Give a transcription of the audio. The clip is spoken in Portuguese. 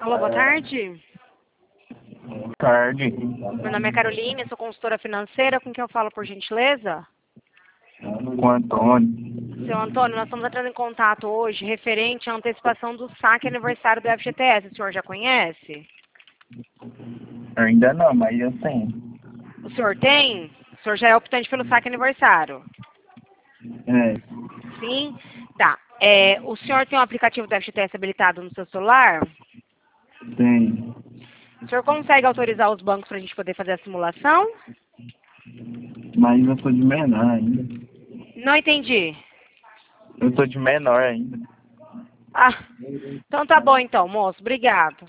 Alô, boa tarde. Boa tarde. Meu nome é Caroline, sou consultora financeira. Com quem eu falo, por gentileza? Com Antônio. Seu Antônio, nós estamos entrando em contato hoje referente à antecipação do saque aniversário do FGTS. O senhor já conhece? Ainda não, mas eu tenho. O senhor tem? O senhor já é optante pelo saque aniversário? É, Sim? Tá. O senhor tem um aplicativo do FGTS habilitado no seu celular? tenho. O senhor consegue autorizar os bancos para a gente poder fazer a simulação? Mas eu sou de menor ainda. Não entendi. Eu sou de menor ainda. Ah, então tá bom então, moço. Obrigado.